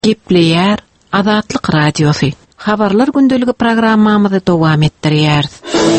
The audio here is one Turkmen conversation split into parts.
Gepleyer Azatlyk Radiosu. Habarlar gündeligi programmamyzy dowam etdirýäris.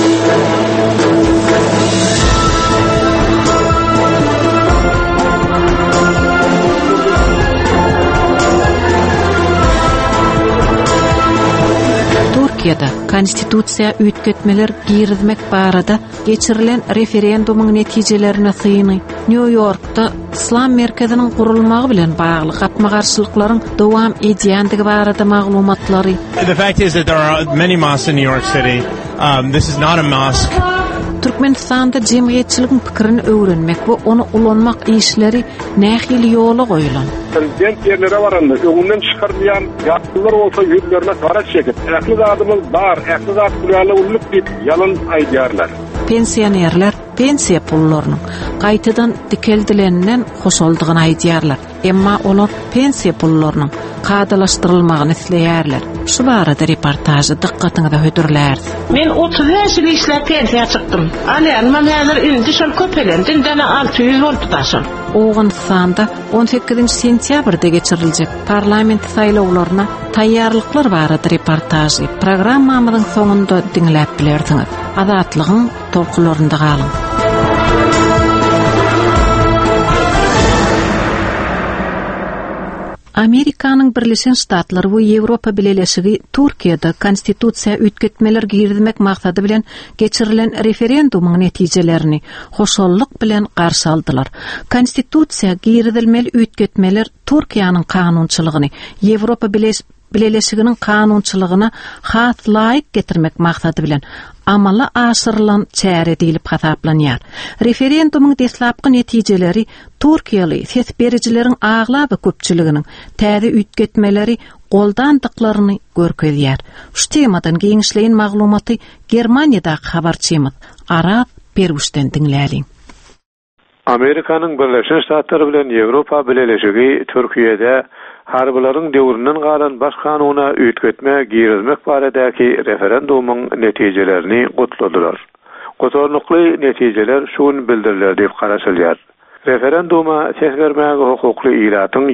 Türkiýede konstitusiýa üýtgetmeler girizmek barada geçirilen referendumuň netijelerini syny New York'ta İslam merkezinin kurulmagy bilen bagly gapma-garşylyklaryň dowam edýändigi barada maglumatlary. The fact is that there are many mosques in New York City. This is not a mosque. Türkmenistanda jemgyýetçiligiň pikirini öwrenmek we onu ulanmak işleri nähili ýola goýulan. Prezident yerlere varanda öňünden çykarmayan ýatlylar bolsa ýürlerine garaç çekip, ähli zadymyz bar, ähli zat gurala ulyk diýip ýalan aýdýarlar. Pensionerler pensiya pullarynyň gaýtadan dikeldilenden hoşaldygyny aýdýarlar. Emma olar pensiya pullarynyň kadalaşdyrylmagyny isleýärler. Şu barada reportajy diqqatyňyza hödürler. Men 35 ýyl işläp pensiýa çykdym. Alýan häzir indi şol köpelendin dana 600 volt tutaşyn. Oğuzstanda 18 sentýabrda geçiriljek parlament saýlawlaryna taýýarlyklar barada reportajy programmamyzyň soňunda dinläp bilersiňiz. Azatlygyň tolkularynda galyň. Amerikanyň Birleşen Ştatlary we Ýewropa Birleşigi Türkiýede konstitusiýa üýtgetmeler girizmek maksady bilen geçirilen referendumuň netijelerini hoşallyk bilen garşy aldylar. Konstitusiýa girizilmeli üýtgetmeler Türkiýanyň kanunçylygyny Ýewropa Birleşiginiň kanunçylygyna has laýyk getirmek maksady bilen amala aşyrylan çäre diýilip hasaplanýar. Referendumuň deslapky netijeleri Türkiýaly ses berijileriň aglaby köpçüliginiň täze üýtgetmeleri goldandyklaryny görkezýär. Şu temadan giňişleýin maglumaty Germaniýadaky habarçymyz Aras Peruşden dinläliň. Amerikanyň Birleşen Ştatlary bilen Ýewropa Birleşigi Türkiýede harbylaryň döwründen galan baş kanuna üýtgetme girizmek baradaky referendumuň netijelerini gutladylar. Gotorlukly netijeler şuny bildirilýär diýip garaşylýar. Referenduma ses bermäge hukukly ilatyň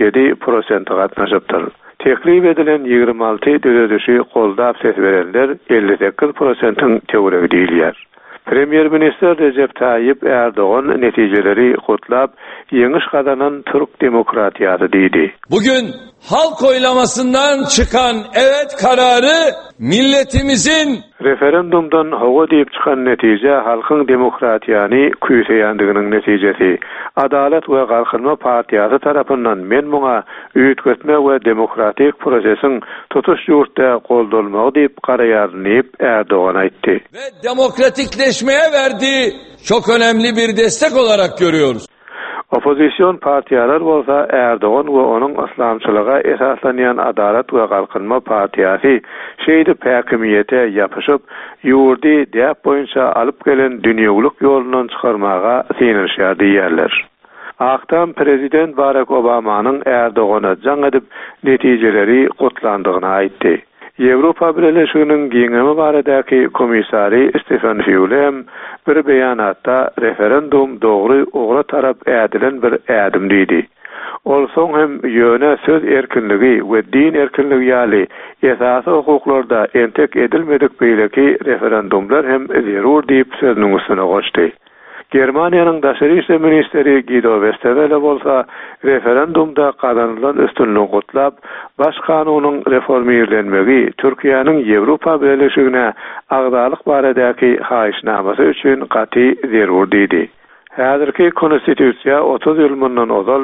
77% gatnaşypdyr. Teklip edilen 26 döwletçi goldap ses berenler 58%-yň töweregi diýilýär. Premier Minister Recep Tayyip Erdoğan neticeleri kutlap yeňiş kazanan Türk demokratiyası diýdi. Bugün halk oylamasından çıkan evet kararı milletimizin referendumdan hawa diýip çykan netije halkyň demokratiýany küýseýändiginiň netijesi. Adalet we Galkynma partiýasy tarapyndan men muňa üýtgetme we demokratik prosesiň tutuş ýurtda goldalmagy diýip garaýardyp Erdoğan aýtdy. Ve demokratikleşmeye verdiği çok önemli bir destek olarak görüyoruz. Opozisyon partiýalar bolsa Erdoğan we onuň islamçylyga esaslanýan Adalet we Galkynma partiýasy şeýdi häkimiýete ýapyşyp ýurdy däp boýunça alyp gelen dünýälik ýolundan çykarmaga synyrşýar diýerler. Aktam Prezident Barack Obamanyň Erdoğana jaň edip netijeleri gutlandygyny aýtdy. Ýewropa Birleşiginiň giňemi baradaky komissary Stefan Füle bir beýanatda referendum dogry ogra tarap ädilen bir ädim diýdi. Ol soň hem ýöne söz erkinligi we din erkinligi ýaly esasy hukuklarda entek edilmedik beýleki referendumlar hem zerur diýip sözüniň üstüne goşdy. Germaniýanyň daşary işler ministeri Guido Westerwelle bolsa referendumda kazanılan üstünlüğü gutlap baş kanunyň reformirlenmegi Türkiýanyň Ýewropa Birleşigine agdalyk baradaky haýyşnamasy üçin gaty zerur diýdi. Häzirki konstitusiýa 30 ýyl mundan ozal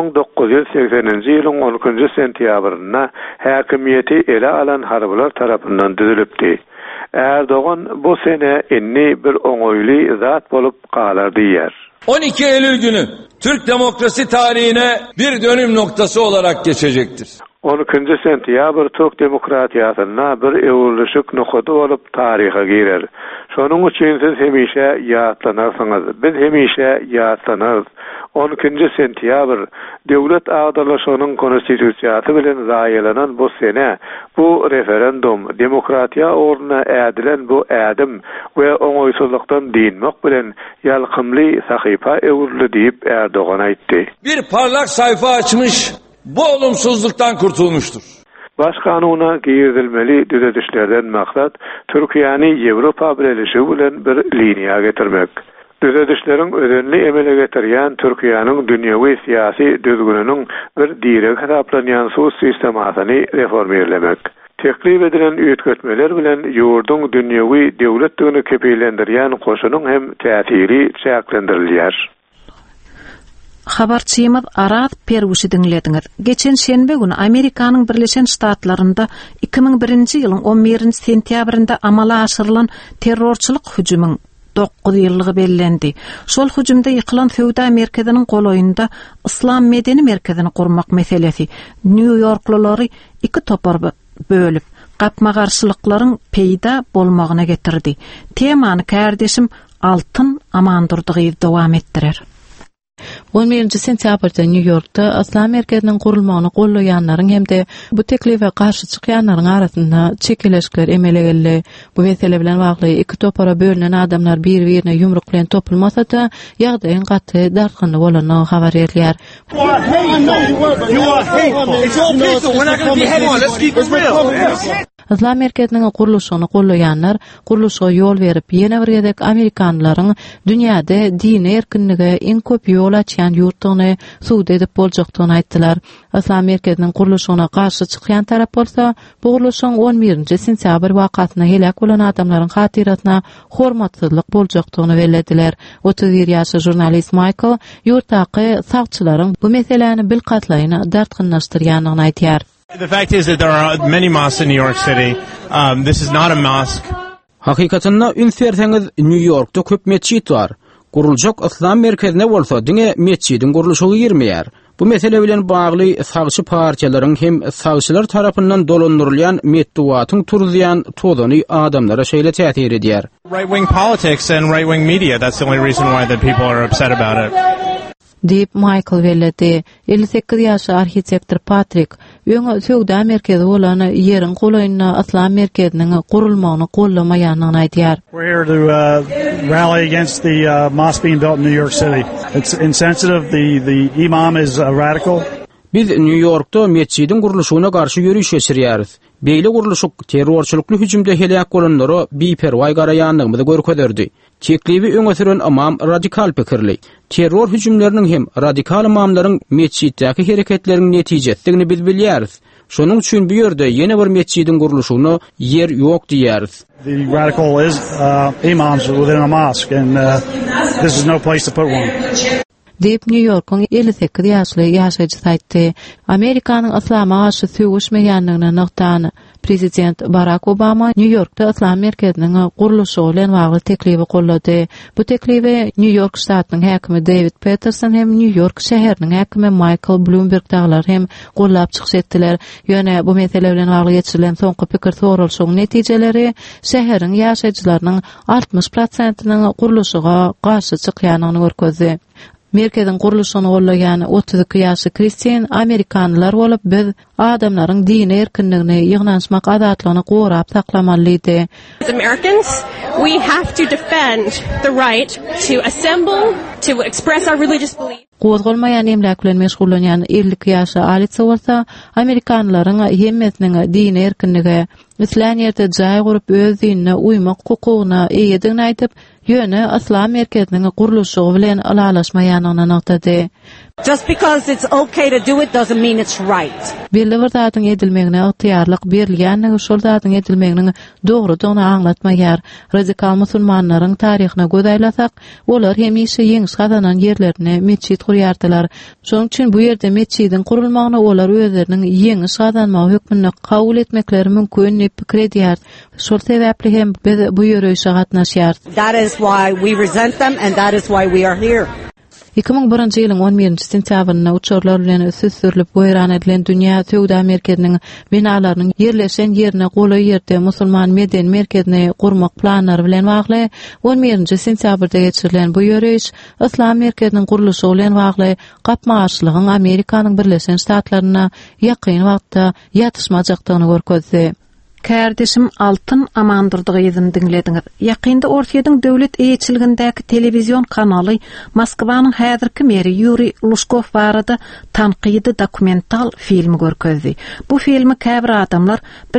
1980-nji ýylyň 12-nji sentýabrynda häkimiýeti ele alan harbylar tarapyndan düzülipdi. Erdoğan bu sene inni bir oňoýly zat bolup galar diýer. 12 Eylül günü Türk demokrasi tarihine bir dönüm noktası olarak geçecektir. 12 sentyabr Türk demokratiýasyna bir ewrülüşik nokta bolup taryha girer. Şonuň üçin siz hemişe ýatlanarsyňyz. Biz hemişe ýatlanarys. 12 sentyabr döwlet agdarlaşynyň konstitusiýasy bilen zaýalanan bu sene bu referendum demokratiýa orna ädilen bu ädim we oňoýsuzlukdan diýmek bilen ýalkymly sahypa ewrili diýip Erdoğan aýtdy. Bir parlak sayfa açmış bu olumsuzluktan kurtulmuştur. Baş kanuna giyirilmeli düzedişlerden maksat Türkiýany Ýewropa birleşigi bilen bir liniýa getirmek. Düzedişlerin özenli emele getirýän Türkiýanyň dünýäwi syýasy düzgüniniň bir direk hesaplanýan sus sistemasyny reformerlemek. Teklif edilen üýtgetmeler bilen ýurdun dünýäwi döwletdigini kepeylendirýän koşunyň hem täsiri çäklendirilýär. Habarçymyz Araz Perwuşy dinlediňiz. Geçen şenbe günü Amerikanyň Birleşen Ştatlarynda 2001-nji ýylyň 11-nji sentýabrynda amala aşyrylan terrorçylyk hüjümüň 9 ýyllygy bellendi. Şol hüjümde ýykylan Söwda merkeziniň golaýynda Islam medeni merkezini gurmak meselesi New Yorklulary iki topar bölüp gapma garşylyklaryň peýda bolmagyna getirdi. Temany kardeşim Altyn Amandurdygy dowam etdirer. 11-nji sentýabrda New Yorkda Islam merkeziniň gurulmagyny gollaýanlaryň hemde bu teklife garşy çykýanlaryň arasynda çekileşikler emele geldi. Bu mesele bilen bagly iki topara bölünen adamlar bir-birine yumruk bilen topulmasa-da ýagdaýyň gaty darkynly bolanyny habar edilýär. Islam merkeziniň guruluşyny gollaýanlar guruluşa ýol berip ýene bir gedek Amerikanlaryň dünýäde dini erkinlige en köp ýol açýan ýurtdygyny suwd edip boljakdygyny aýtdylar. Islam merkeziniň guruluşyna garşy çykýan tarap bolsa, bu guruluşyň 11-nji sentýabr wakatyna helak bolan adamlaryň hatiratyna hormatsyzlyk boljakdygyny bellädiler. 31 ýaşly jurnalist Michael ýurtdaky sagçylaryň bu meseleni bil katlaýyny dartkynlaşdyrýanyny aýtýar. The fact is that there are many mosques in New York City. This is not a mosque. Hakykatynda ünsverseňiz New Yorkda köp mescit bar. Gurulacak Islam merkezine bolsa diňe mescidin guruluşy girmeýär. Bu mesele bilen bagly sagçy partiýalaryň hem sagçylar tarapyndan dolandyrylýan medduwatyň turýan tozany adamlara şeýle täsir edýär. Right-wing politics and right-wing media, that's the only reason why the people are upset about it. Deyip Michael Velleti, 58 ýaşly arhitektor Patrick, öňe Söwda merkezi bolan ýeriň golaýyna Islam merkeziniň gurulmagyny gollamaýanyny aýdýar. We're here to rally against the mosque being built in New York City. It's insensitive. The imam is radical. Biz New Yorkda mescidin guruluşyna garşy ýürüş geçirýäris. Beýle guruluşyk terrorçylykly hüjümde helak bolanlara biperway garaýanlygymyzy görkezerdi. Teklibi öňe süren imam radikal pikirli. Terror hüjümleriniň hem radikal imamlaryň mesciddäki hereketleriniň netijesigini biz bilýäris. Şonuň üçin bu ýerde ýene bir mescidin guruluşyna yer ýok diýäris. The radical is imams within a mosque, and this is no place to put one. Deyip New York'un 58 ýaşly ýaşaýjy aýtdy. Amerikanyň islama garşy söwüşmeýänligine nokdany Prezident Barack Obama New York'da Islam merkeziniň guruluşy bilen bagly teklibi gollady. Bu teklibi New York ştatynyň häkimi David Peterson hem New York şäheriniň häkimi Michael Bloomberg daglar hem gollap çykýatdylar. Ýöne bu mesele bilen bagly geçirilen soňky pikir sorulşyň netijeleri şäheriň ýaşaýjylarynyň 60%-nyň guruluşyga garşy çykýanyny görkezdi. Merkezin guruluşyny gollaýan 32 ýaşly Christian Amerikanlar bolup biz adamlaryň dini erkinligini ýygnaşmak azatlygyny gorap saklamalydy. As Americans, we have to defend the right to assemble, to express our religious beliefs. Gozgolmaýan emlek bilen meşgullanýan 50 ýaşly Alice bolsa, Amerikanlaryň hemmesiniň dini erkinligi, islan ýerde jaý gurup öz dinine uymak hukugyna eýedigini aýtyp, ýöne Islam merkeziniň guruluşy bilen alalaşmaýanyny nokdady. Just because it's okay to do it doesn't mean it's right. Belli bir zatyň edilmegine ygtyýarlyk berilýän şol zatyň edilmegini dogrudygyny aňlatmaýar. Radikal musulmanlaryň taryhyna göz aýlasak, olar hemişe ýeňiş gazanan ýerlerine mescit gurýardylar. Şonuň üçin bu ýerde mescidin gurulmagyny olar özleriniň ýeňiş gazanma hökmüni kabul etmekleri mümkin diýip pikir edýär. Şol sebäpli hem biz bu ýürüýüşe gatnaşýar. That is why we resent them and that is why we are here. 2001-nji ýylyň 11-nji sentýabrynda uçurlar bilen süsürilip goýran edilen dünýä Söwda merkeziniň binalarynyň ýerleşen ýerine goly ýerde musulman meden merkezini gurmak planlary bilen bagly 11-nji sentýabrda geçirilen bu ýürüýüş Islam merkeziniň guruluşy bilen bagly gapmaçylygyň Amerikanyň Birleşen Ştatlaryna ýakyn wagtda ýatyşmajakdygyny görkezdi. Kardeşim Altın Amandurdygyzyny dinlediňiz. Ýakynda Ortaýadyň döwlet eýçiligindäki telewizion kanaly Moskwanyň häzirki meri Yuri Lushkov barada tanqidi dokumental film görkezdi. Bu filmi käbir adamlar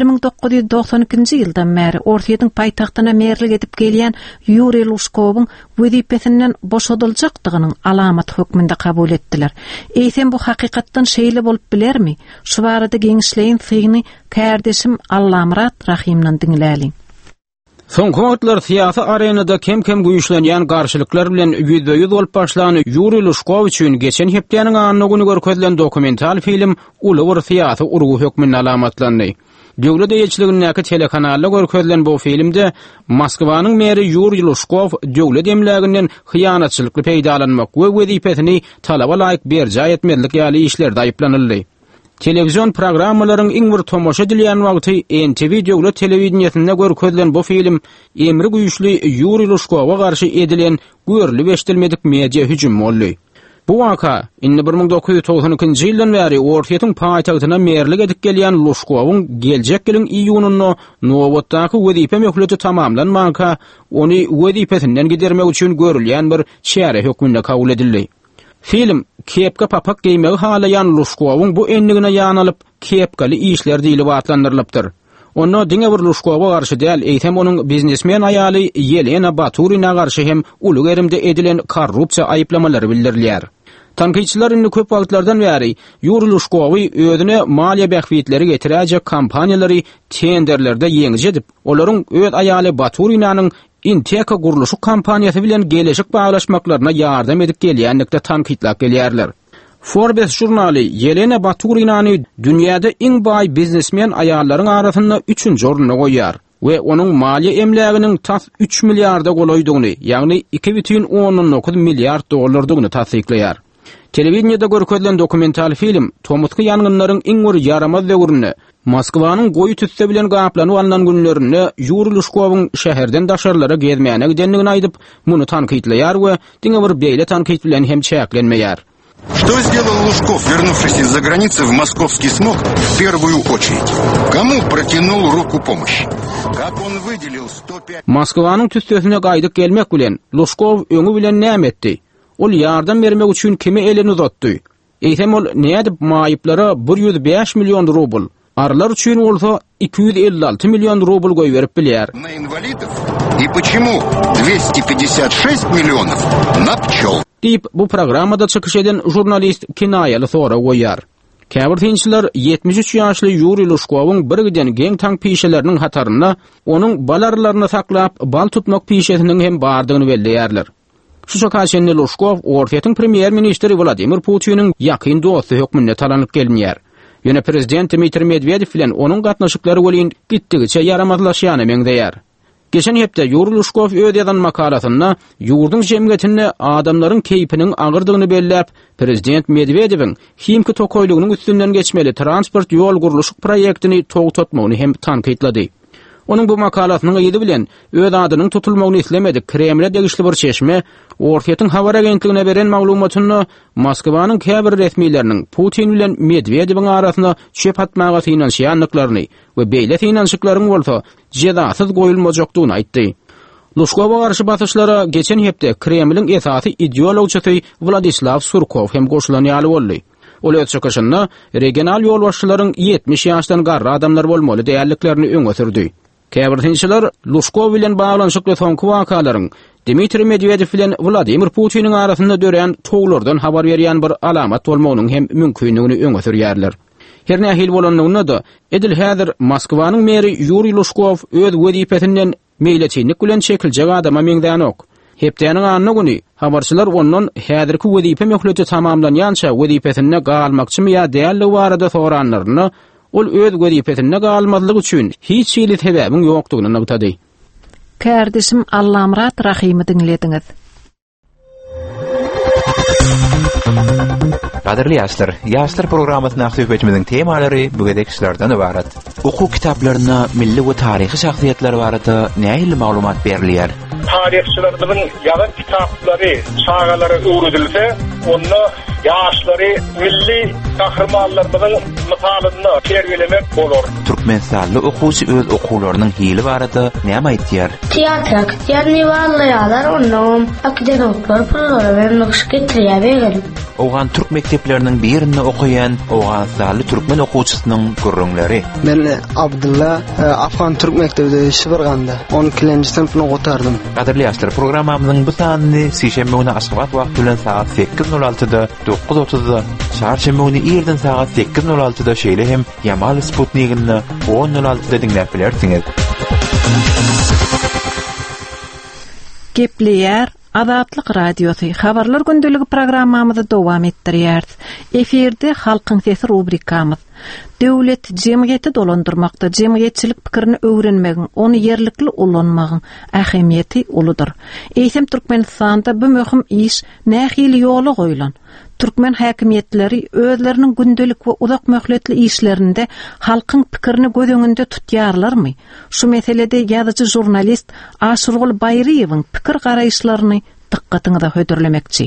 1992-nji ýyldan beri Ortaýadyň paýtagtyna merlik edip gelýän Yuri Lushkowyň wezipesinden boşadyljakdygynyň alamat hökmünde kabul etdiler. Eýsem bu hakykatdan şeýle bolup bilermi? Şu barada geňişleýin sygyny Kardeşim Allamrat Rahimden dinläli. Soňky wagtlar syýasy arenada kem-kem güýçlenýän garşylyklar bilen ýüzde-ýüz bolup başlany Yuri Lushkov üçin geçen hepdeniň anyny güni görkezlen dokumental film uly bir syýasy urgu hökmüne alamatlandy. Döwlet eýçiligindäki telekanalda görkezlen bu filmde Moskwanyň meri Yuri Lushkov döwlet emläginden hyýanatçylykly peýdalanmak we wezipesini talaba laýyk berja etmezlik ýaly işlerde aýyplanyldy. Televizyon programmalaryň iň bir tomoşa edilýän wagty NTV döwlet telewizionyasynda görkezlen bu film emri güýçli Yuri Lushkowa garşy edilen görli beşdilmedik media hüjüm boldy. Bu waka 1992-nji ýyldan beri Ortaýadyň paýtagtyna merlik edip gelýän Lushkowyň geljek ýylyň iýunyny Nowotdaky wezipe möhleti tamamlanmanka ony wezipesinden gidermek üçin görülýän bir şäre hökmünde kabul edildi. Film kepka papak giymegi halayan Lushkowyň bu enligine ýanalyp kepkali işler diýilip atlandyrylypdyr. Onu diňe bir Lushkowa garşy däl, eýtem onuň biznesmen aýaly Yelena Baturina garşy hem uly gerimde edilen korrupsiýa aýyplamalary bildirilýär. Tanqidçiler indi köp wagtlardan bäri Yuri Lushkowy özüne maliýe bähwitleri getiräjek kampaniýalary tenderlerde ýeňije edip, olaryň öz aýaly Baturinanyň Inteka guruluşy kampaniýasy bilen gelejek baglaşmaklaryna ýardam edip gelýänlikde tanqidlap gelýärler. Forbes jurnaly Yelena Baturinany dünýäde iň baý biznesmen aýallaryň arasynda 3-nji oruna goýýar we onuň maliýe emläginiň tas 3 milliarda golaýdygyny, ýagny 2,9 milliard dollardygyny tasdikleýär. Telewizionyada görkezlen dokumental film tomutky ýangynlaryň iň bir yaramaz döwrüne, Moskwanyň goýy tüsse bilen gaplanyp alynan günlerinde Yuri Lushkowyň şäherden daşarlara gezmäne gidenligini aýdyp, muny tanqidleýär we diňe bir beýle tanqid bilen hem çäklenmeýär. Что сделал Лужков, вернувшись из-за границы в московский смог в первую очередь? Кому протянул руку помощи? Как он выделил 105... Moskwanyň tüssesine gaýdyp gelmek bilen Lushkow öňü bilen näme etdi? Ol ýardam bermek üçin kime elini uzatdy? Eýsem ol nädip maýyplara 105 milyon rubl, arlar üçin bolsa 256 milyon rubl goýberip bilýär. На инвалидов? И почему 256 миллионов на пчел? Deyip bu programmada çykyş eden jurnalist kinaýaly sora goýýar. Käbir tinçiler 73 ýaşly Yuri Lushkowyň bir giden geň tank pişeleriniň hataryna, onuň balarlaryny saklap bal tutmak pişesiniň hem bardygyny belleýärler. Şu şokasynda Lushkow Ortaýadyň premier ministri Vladimir Putiniň ýakyn dosty hökmünde talanyp gelýär. Ýöne prezident Dmitri Medvedev bilen onuň gatnaşyklary bolýan gitdigiçe yaramazlaşýany meňdeýär. Geçen hepde Yuri Lushkov öz ýazan makalasyna ýurduň jemgyýetine adamlaryň keýpiniň agyrdygyny belläp, prezident Medvedewiň himki tokoýlugynyň üstünden geçmeli transport ýol guruluşy proýektini togtatmagyny hem tanqidlady. Onun bu makalasynyň ýyly bilen öz adynyň tutulmagyny islemedik. Kremle degişli bir çeşme Ortaýadyň habar agentligine beren maglumatyny Moskwanyň käbir resmiýetleriniň Putin bilen Medvedewiň arasynda çöp atmaga finansiýanlyklaryny we beýle finansiýaklaryň bolsa jedasyz goýulmajakdygyny aýtdy. Lushkowa garşy basyşlara geçen hepde Kremliň esasy ideologçysy Vladislav Surkov hem goşulanýaly boldy. Ol öz çykyşynda regional ýol başçylaryň 70 ýaşdan garry adamlar bolmaly diýerliklerini öňe sürdi. Käbir tinçiler Lushkow bilen baglanşykly soňky wakalaryň Dmitri Medvedev bilen Vladimir Putiniň arasynda dören toglardan habar berýän bir alamat bolmagynyň hem mümkinligini öňe sürýärler. Her nähil bolanlygyna da edil häzir Moskwanyň meri Yuri Lushkov öz wezipesinden meýleçilik bilen çekiljek adama meňdänok. Hepdeniň anyny güni habarçylar ondan häzirki wezipe möhleti tamamlanýança wezipesine galmakçymy ýa däli barada soranlaryny, ol öz wezipesine galmazlyk üçin hiç şeýle sebäbiň ýokdugyny nagtady. Kardeşim Allamrat Rahimy dinlediňiz. Gaderli ýaşlar programmasyna söhbetimiziň temalary bugündeki sizlerden ibaret. Oku kitaplarına milli we taryhy şahsiýetler barada nähili maglumat berilýär? Tarihçilerimiň ýazan kitaplary, sagalary öwredilse, onu yaşları milli kahramanlarının misalyny terbilemek bolur. Türkmenistanly okuwçy öz okuwlarynyň hili barada näme aýtýar? Teatr akademi wallaýalar onuň akademikler pullary we naqş getirýär. Oğan Türk mekteplerinin birinde okuyan Oğansallı Türkmen okuwçysynyň gürrüňleri. Ben Abdullah Afgan Türk mektebinde işberganda 12-nji sınıfyny okutardım. Gaderli ýaşlar programmamyzyň bu sanyny şeýşembe güni Aşgabat wagty bilen saat 8:06-da 9:30-da, çarşembe güni ýerden saat 8:06-da şeýle hem Yamal Sputnik'ini 10:06-da dinläp bilersiňiz. Gepleýär Azatlyk radiosu habarlar gündüligi programmamyzy dowam etdirýär. Eferde halkyň sesi rubrikamyz. Döwlet jemgyýeti dolandyrmakda jemgyýetçilik pikirini öwrenmegiň, ony ýerlikli ulanmagyň ähemiýeti uludyr. Eýsem Türkmenistanda bu möhüm iş nähili ýoly goýulan. Türkmen häkimiýetleri özleriniň gündelik we uzak möhletli işlerinde halkyň pikirini göz öňünde tutýarlarmy? Şu meselede ýazyjy jurnalist Aşurgul Bayriýewiň pikir garaýşlaryny dikkatiňizde hödürlemekçi.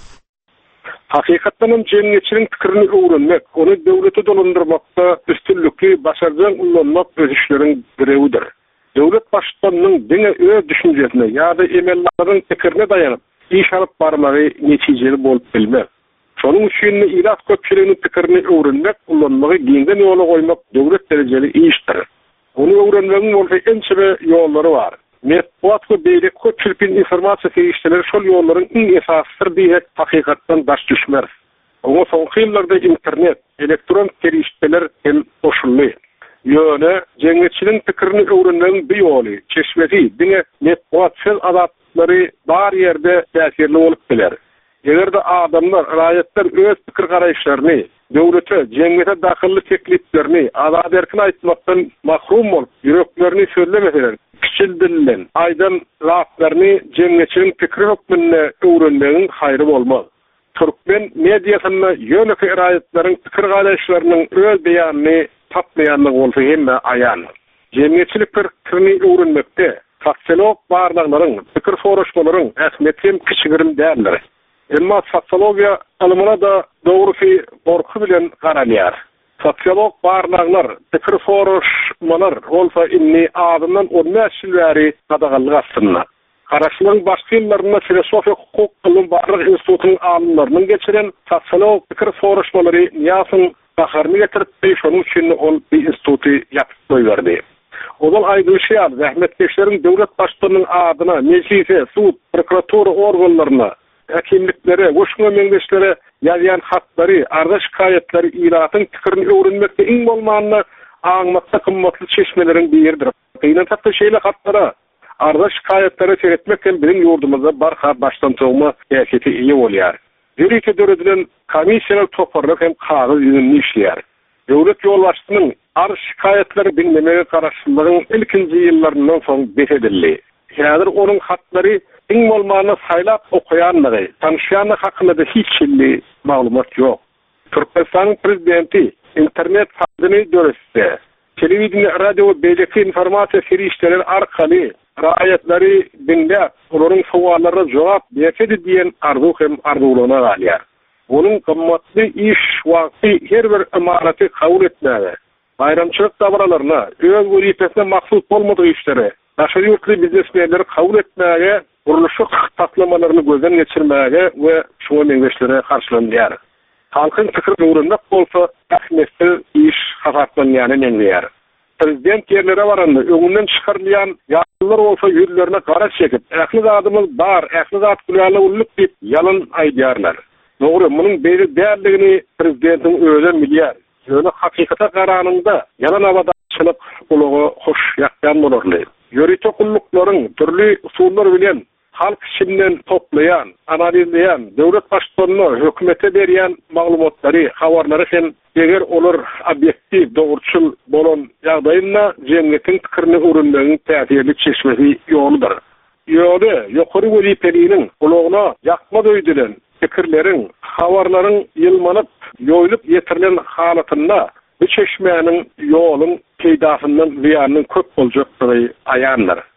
Hakykatdan jemgyýetçiliň pikirini öwrenmek, ony döwlete dolandyrmakda üstünlükli başarjyň ullanmak öz işleriň birewidir. Döwlet başçylarynyň diňe öz düşünjesine ýa-da emellaryň pikirine daýanyp iş alyp barmary netijeli bolup bilmek. Şonuň üçin ilat köpçüliginiň pikirini öwrenmek, ullanmagy giňden ýola goýmak döwlet derejeli işdir. Ony öwrenmegiň bolsa ençe ýollary bar. Metbuat we beýlek köpçülikden informasiýa ferişdeleri şol ýollaryň iň esaslydyr diýip hakykatdan baş düşmer. Oňa soňky ýyllarda internet, elektron ferişdeler hem goşuldy. Ýöne jemgyýetçiliň pikirini öwrenmegiň bu ýoly, çeşmeti, diňe metbuat şol adatlary bar ýerde täsirli bolup geler. Egerde adamlar, raýatlar öz pikir garaýşlaryny, döwlete, jemgyýete dakylly tekliplerini, azad erkin aýtmakdan mahrum bolup, ýüreklerini söylemeseler, kiçil dillen, aýdan rahatlaryny jemgyýetçiliň pikiri hökmünde öwrenmegiň haýry bolmaz. Türkmen mediasyna ýöneki raýatlaryň pikir garaýşlarynyň öz beýanyny tapmaýanlygy bolsa hemme aýan. Jemgyýetçilik pikirini öwrenmekde sosiolog barlaglaryň, pikir soraşmalaryň ähmiýeti hem kiçigirim däldir. Emma sosiologiya ilmine da dogruky gorky bilen garalýar. Sosiolog barlaglar, pikir soraşmalar bolsa inni adından 10 näçil bäri gadagalyk aslynda. Garaşlygyň başky ýyllaryna filosofiýa hukuk ilim barlyk institutynyň alimlarynyň geçiren sosiolog pikir soraşmalary ýasyň baharny getirip, şonuň üçin ol bir instituty ýatyp goýberdi. Ol aýdyşýar, zähmetkeşleriň döwlet başçylarynyň adyna meclise, sud, prokuratura organlaryna, hakimliklere, goşma meňdeşlere ýazýan hatlary, arda şikaýetleri iratyň pikirini öwrenmekde iň bolmanyny aňmakda kymmatly çeşmeleriň biridir. Beýlen tatly şeýle hatlara, arda şikaýetleri seretmek hem biziň ýurdumyzda barha başdan togma ähmiýeti ýa bolýar. Ýürüke dörediliň komissiýalar toparlyk hem kagazy ýönünde işleýär. Döwlet ýolbaşçynyň arda şikaýetleri dinlemege garaşlygynyň ilkinji ýyllaryndan soň beredildi. Häzir onuň hatlary iň bolmanyny saýlap okuýanlygy, tanışýanlygy hakynda da hiç şeýle maglumat ýok. Türkmenistanyň prezidenti internet hadyny döretdi. Telewiziýa, radio we beýleki informasiýa ferişdeleri arkaly raýatlary dinläp, olaryň sowallaryna jogap berdi diýen arzu hem arzulana galýar. Onuň kymmatly iş wagty her bir imaraty kabul etmäge, bayramçylyk dabralaryna, öz wezipesine maksud bolmadyk işlere, daşary ýurtly biznesmenleri kabul etmäge, guruluşyk taklamalarını gözden geçirmäge we şoňa meňdeşlere karşılanýar. Halkyň pikirini öwrenmek bolsa, ähmiýetli iş hasaplanýany näňleýär. Prezident ýerlere baranda öňünden çykarylýan ýaşlar bolsa ýürlerine gara çekip, ähli zadymyz bar, ähli zat bilen ulluk diýip ýalan aýdýarlar. Dogry, munyň beýle däldigini prezidentiň öýle bilýär. Ýöne hakykata garanynda ýalan awadatçylyk ulugy hoş ýakdan bolarly. Ýöritek ulluklaryň türli usullar bilen halk içinden toplayan, analizleyen, döwlet başçylaryna hökümete berýän maglumatlary, habarlary hem eger olar obyektiv, dogruçul bolan ýagdaýynda jemgyýetiň pikirini öwrenmegiň täsirli çeşmesi ýoludyr. Ýöle ýokary wezipeliniň uluguna ýakma döýdilen pikirleriň, habarlaryň ýylmanyp, ýoýulyp ýetirilen halatynda bu çeşmenin ýoluň peýdasyndan ziýanyň köp boljakdygy aýandyr.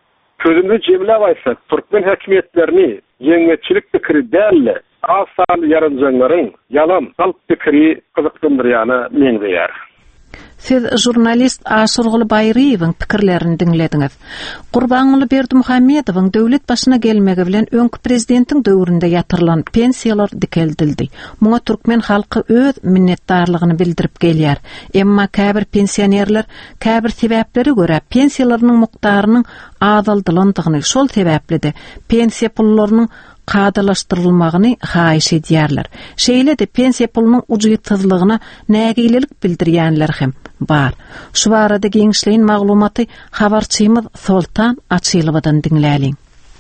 Sözümde cemlep aytsak, Türkmen häkimetlerini ýeňetçilik pikiri dälle, asal yaranjanlaryň yalan halk pikiri gyzykdyrýany men beýär. Siz jurnalist Aşırgyly Baýryewiň pikirlerini dinlediňiz. Gurbaňly Berdimuhammedowyň döwlet başyna gelmegi bilen öňkü prezidentiň döwründe ýatyrylan pensiýalar dikeldildi. Muňa türkmen halky öz minnetdarlygyny bildirip gelýär. Emma käbir pensionerler käbir sebäplere görä pensiýalarynyň mukdarynyň azaldylandygyny, şol sebäpli pensiýa pullarynyň qadalaşdyrylmagyny haýyş edýärler. Şeýle de pensiýa pulunyň ujuýtsyzlygyna nägilelik bildirýänler hem bar. Şu barada giňişliň maglumaty habarçymyz Sultan Açylowadan dinläliň.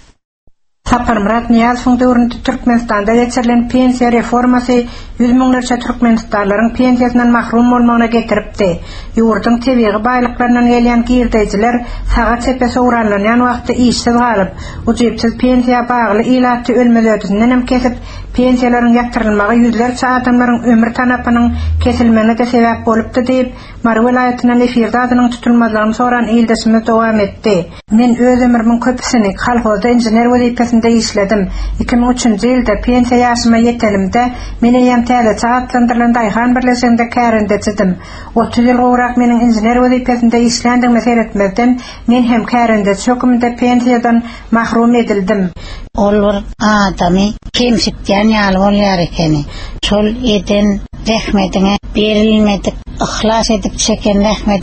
Sapar Murat Niyazowyň döwründe Türkmenistanda geçirilen pensiýa reformasy 100 miňlerçe türkmenistanlaryň pensiýasyndan mahrum bolmagyna getiripdi. Ýurduň tebigy baýlyklaryndan gelýän girdejiler sagat sepesi uranlanýan wagtda işsiz galyp, ujuýpsyz pensiýa bagly ilaty ölmezödünden hem kesip pensiýalaryň ýatyrylmagy ýüzlerçe adamlaryň ömür tanapynyň kesilmegine de sebäp bolupdy diýip Mary welaýatynyň efirde adynyň tutulmazyny soran ýyldaşymy dowam etdi. Men öz ömrümiň köpüsini kolhozda injener wezipesinde işledim. 2003-nji ýylda pensiýa ýaşyma ýetenimde meni ýam täze çagatlandyrylan daýhan birleşiginde kärendeçidim. 30 ýyl gowrak meniň injener wezipesinde işlendigimi seretmezden men hem kärendeç höküminde pensiýadan mahrum edildim. Olur adamy kemsikden ýaly bolýar ekeni. Şol eden rahmetiňe berilmedik, ihlas edip çeken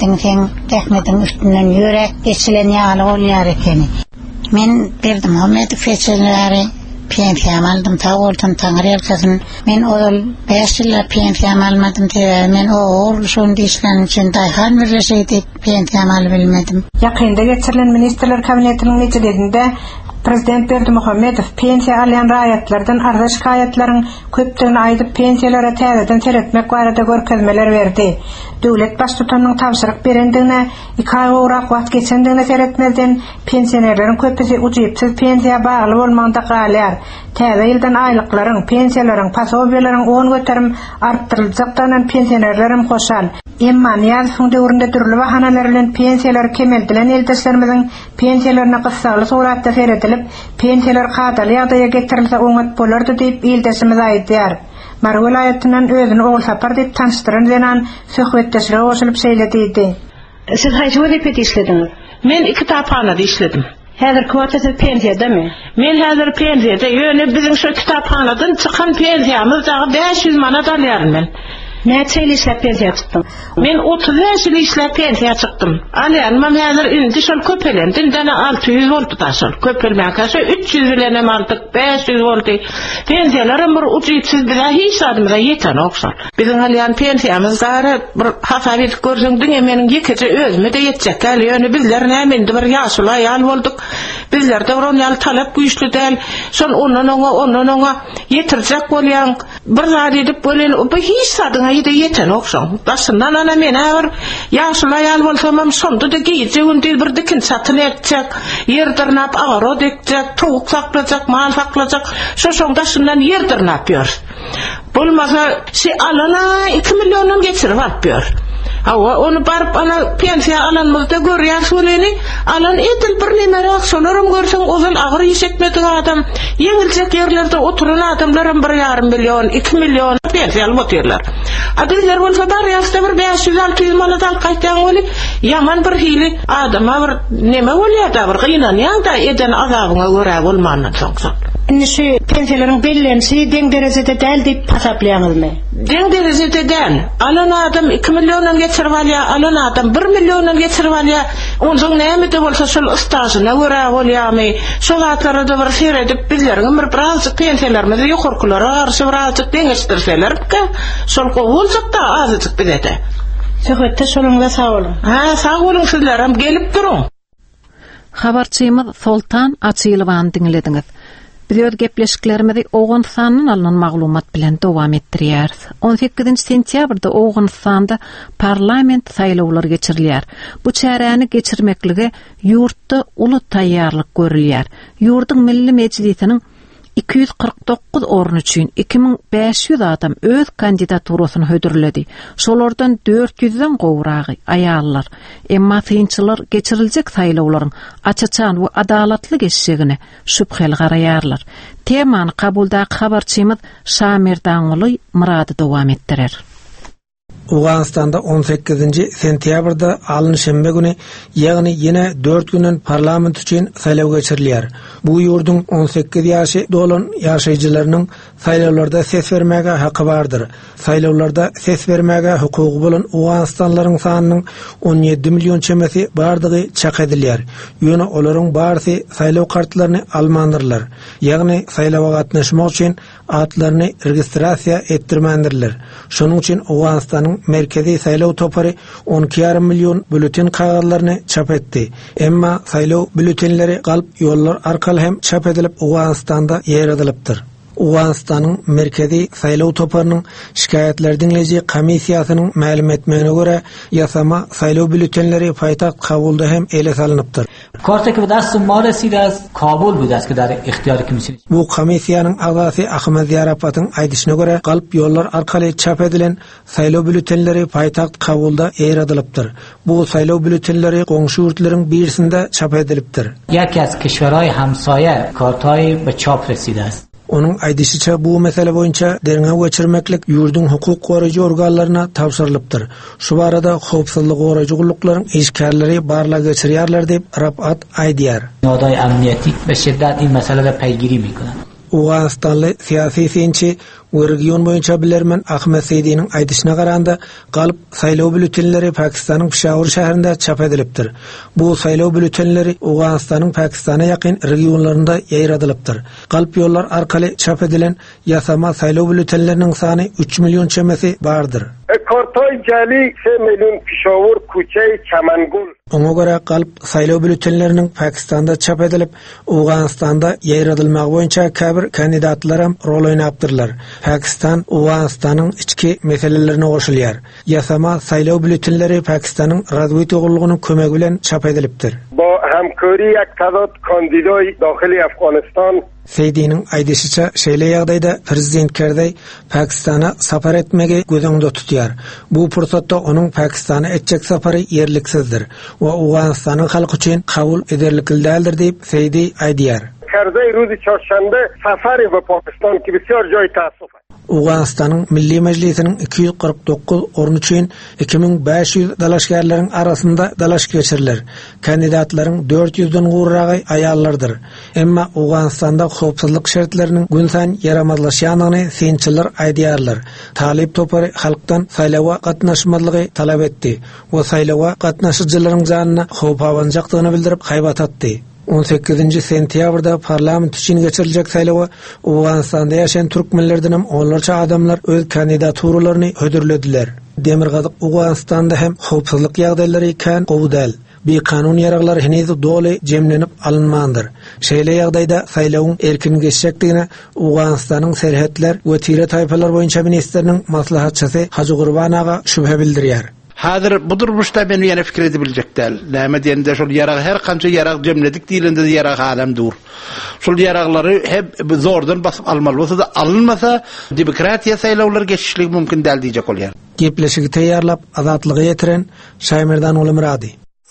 rahmetiň üstünden ýürek geçilen ýaly bolýar ekeni. Men Berdimuhammedow feçelleri pensiýam aldım, tawoltan taňry ýelkasyn. Men ol 5 ýyl pensiýam almadym diýip, men o şonda işlän üçin daýhan birleşikde pensiýam alyp bilmedim. Ýakynda geçirilen ministrler kabinetiniň meclisinde Prezident Berdimuhammedow pensiýa alýan raýatlardan arza şikaýetlaryň köpdigini aýdyp pensiýalara täzeden seretmek barada görkezmeler berdi. Döwlet baş tutanyň tapşyryk berendigine 2 aý gowrak wagt geçendigine seretmezden pensionerleriň köpüsi ujuýpsyz pensiýa bagly bolmagynda galýar. Täze ýyldan aýlyklaryň, pensiýalaryň, pasobiýalaryň 10 göterim artdyryljakdan pensionerlerim hoşal. Emma Niyazowyň döwründe türlü bahanalar bilen pensiýalar kemeldilen eldaşlarymyzyň pensiýalaryna gysgaly suratda seretilip, pensiýalar gadaly ýagdaýa getirilse oňat bolardy diýip ýyldaşymyz aýdýar. Mary welaýatynyň özüni ol sapar diýip tanışdyran zenan söhbetdeşige goşulyp şeýlediydi. Siz haýsy wezipede işlediňiz? Men 2 taphanada işledim. Häzir kwotasiz pensiýadamy? Men häzir pensiýada, ýöne biziň şu kitapxanadan çykan pensiýamyz dagy 500 manat alýarym men. Näçe ýyl işläp pensiýa çykdym? Men 35 ýyl işläp pensiýa çykdym. Alýarmam häzir indi şol köpelendin dana 600 boldy da şol. Köpelmäkäse 300 bilen hem aldyk, 500 boldy. Pensiýalaryň bir ujuýpsyz bilen hiç adamyza ýeten okşar. Biziň alýan pensiýamyz gary bir hasabet görseňdiň meniň ýekece özüme de ýetjek. Ýöne bizler nämendi bir ýaşly aýal boldyk. Bizler de bir ýaly talap güýçlü däl. Şol ondan oňa ýetirjek bolýan bir zat edip bolen bu hiç sadyňa ýede ýeten okşaň. Daşyndan ana men äger ýaşly aýal bolsam şonda da giýjegin bir dikin satyn etjek, ýerdirnap agaro dekjek, towuk saklajak, mal saklajak. Şoň daşyndan ýerdirnap ýör. Bolmasa alana 2 million geçirip alyp ýör. Hawa onu barıp ana pensiýa alanmazda görýär şoleni, alan etil bir nemerak şolaryň görseň ozal agyr ýeşetmedi adam, ýeňiljek ýerlerde oturan adamlarym 1,5 million, 2 million pensiýa alyp oturýarlar. Adamlar bolsa bar ýaşda bir 500-600 manat alyp gaýtan bolup, ýaman bir hili adama bir neme bolýar da bir gynanýan da eden azabyna görä bolmandan soň. Indi şu pensiýalaryň bellenşi deň derejede däl diýip hasaplaýaňyzmy? Deň derejede däl. Alan adam 2 million geçirip alýar, alan adam 1 million geçirip alýar. Ondan näme de bolsa şol stažyna görä bolýarmy? Şol atlary da bir seredip bizleriň bir biraz pensiýalarymyzy ýokurkylara garşy biraz deňeşdirseler, şol gowulsak da azyk bilete. Söhbetde şolunga sag bolun. Ha, sag bolun sizlerim gelip durun. Habarçymyz Sultan Açylowaň dinlediňiz. Biz gepleşiklerimizi Owganystanyň alynan maglumat bilen dowam etdirýäris. 18 sentýabrda Owganystanda parlament saýlawlary geçirilýär. Bu çäräni geçirmeklige ýurtda uly taýýarlyk görülýär. Ýurduň milli mejlisiniň 249 orun üçün 2500 adam öz kandidaturasyny hödürledi. Şolardan 400-den gowragy ayallar. Emma tynçylar geçiriljek saýlawlaryň açaçan we adalatly geçişigine şüpheli garaýarlar. Temany kabuldaky habarçymyz Şamir Daňuly Murady dowam etdirer. Uganistanda 18 sentyabrda alın şembe günü, ýagny ýene 4 günden parlament üçin saýlaw geçirilýär. Bu ýurdun 18 ýaşy dolan ýaşaýjylarynyň saýlawlarda ses bermäge haky bardyr. Saýlawlarda ses bermäge hukugy bolan Uganistanlaryň sanynyň 17 million çemesi bardygy çak edilýär. Ýöne olaryň barysy saýlaw kartlaryny almandyrlar. Ýagny saýlawa gatnaşmak üçin atlaryny registrasiýa etdirmendirler. Şonuň üçin Uganistanyň merkezi saýlaw topary 12,5 million bületin kagazlaryny çap etdi. Emma saýlaw bületinleri galyp ýollar arkaly hem çap edilip Uganistanda ýeredilepdir. Uganistanyň merkezi saýlaw toparynyň şikaýetler dinleji komissiýasynyň ma'lum etmegine görä, ýasama saýlaw bületinleri paýtagt Kabulda hem ele salynypdyr. کارت که به دست ما رسیده از کابل بوده است که در اختیار کمیسیون. Bu komissiýanyň agzasy Ahmed Ziyarapatyň aýdyşyna görä, galyp ýollar arkaly çap edilen saýlaw bületinleri paýtagt Kabulda ýeredilepdir. Bu saýlaw bületinleri goňşy ýurtlaryň birisinde çap edilipdir. یکی از کشورهای همسایه کارت‌های به چاپ رسیده است. Onun aýdyşyça bu mesele boýunça derňe geçirmeklik ýurdun hukuk goraýjy organlaryna tapşyrylypdyr. Şu barada howpsuzlyk goraýjy gulluklarym işgärleri barla geçirýärler diýip Rabat aýdýar. نهادهای امنیتی به شدت این مسئله را پیگیری می‌کنند. Uganistanly siyasi sençi we region boýunça bilermen Ahmed Seydi'niň aýdyşyna garanda galyp saýlaw bületinleri Pakistanyň Peshawar şäherinde çap edilipdir. Bu saýlaw bületinleri Uganistanyň Pakistana ýakyn regionlarynda ýeýredilepdir. Galyp ýollar arkaly çap edilen ýasama saýlaw bületinleriniň sany 3 million çemesi bardyr. Kartay jali 3 million Peshawar kuçay Chamangul. Oňa görä galyp saýlaw bületinleriniň Pakistanda çap edilip Uganistanda ýeýredilmegi boýunça käbir kandidatlar hem rol oýnapdyrlar. Pakistan Uganistanyň içki meselelerine goşulýar. Ýasama saýlaw bületinleri Pakistanyň razweti gullugynyň kömegi bilen çap edilipdir. Ba hamkary ýak tadat kandidaty daxily Afganistan Seydi'niň aýdyşyça şeýle ýagdaýda prezident Karzai Pakistana sapar etmegi gözüňde tutýar. Bu pursatda onuň Pakistana etjek sapary ýerliksizdir we Uganistanyň halky üçin kabul ederlikli däldir diýip Seydi aýdýar. Karzai ruzi çarşamba safary we Pakistan ki besyar joy täsir. Uganistanyň Milli Mejlisiniň 249 orun üçin 2500 dalaşgärleriň arasynda dalaş geçiriler. Kandidatlaryň 400-den gurragy aýallardyr. Emma Uganistanda howpsuzlyk şertleriniň günsan yaramazlaşýanyny sençiler aýdýarlar. Talip topary halkdan saýlawa gatnaşmalygy talap etdi we saýlawa gatnaşyjylaryň janyna howp awanjakdygyny bildirip haýbat atdy. 18 sentyabrda parlament üçin geçiriljek saýlawa Uganistanda ýaşaýan türkmenlerden hem onlarça adamlar öz kandidaturalarını hödürlediler. Demirgazyk Uganistanda hem howpsuzlyk ýagdaýlary kan gowdal. Bir kanun ýaraglary heniz doly jemlenip alınmandyr. Şeýle ýagdaýda saýlawyň erkin geçecekdigine Uganistanyň serhetler we tire taýpalar boýunça ministriniň maslahatçysy Hacı Gurban aga şüphe bildirýär. Hazır bu durmuşda ben ýene fikir edebiljekler. Näme diýende şol ýarag her kança ýarag jemledik diýilende ýarag alam dur. Şol ýaraglary hep zordan basyp almaly bolsa da alınmasa demokratiýa saýlawlar geçişlik mümkin däl diýjek bolýar. Gepleşigi taýýarlap azatlygy ýetiren Şaýmerdan Uly Murady.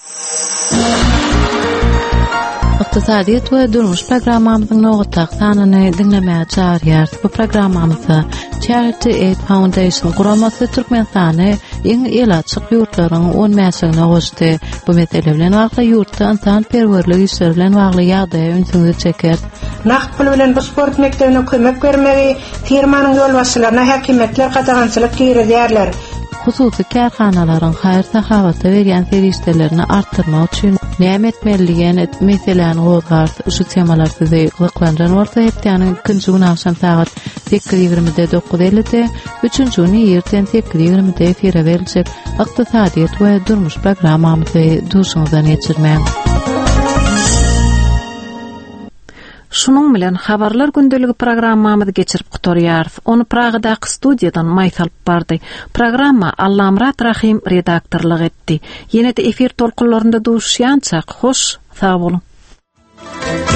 Iqtisadiyet we durmuş programmamyzyň nowataq sanyny dinlemäge çağırýar. Bu programmamyzda Charity Aid Foundation guramasy Türkmenistany iň ýylaçyk ýurtlaryň 10 mäsegine goşdy. Bu mesele bilen wagtly ýurtda insan perwerlik işleri bilen wagtly ýagdaýa ünsüňizi çeker. Naqd pul bilen bu sport mekdebine kömek bermegi firmanyň ýolbaşçylaryna häkimetler gatagançylyk ýerler. Hususy karhanalaryň haýır sahawaty berýän serişdelerini artdyrmak üçin näme etmeliligini meseleni gozart. Şu temalar sizi ýyklandyran bolsa hepdeniň ikinji gün akşam saat 8:20-de 9:50-de, üçünçi güni erten 8:20-de efire beriljek Iqtisadiyet we durmuş programmamyzy duşuňyzdan geçirmäň. Şunun bilen habarlar gündeligi programmamyzy geçirip gutarýarys. Onu Pragadaky studiýadan maýsalyp bardy. Programma Allamrat Rahim redaktorlyk etdi. Ýene-de efir tolkunlarynda duşýançak hoş, sag bolun.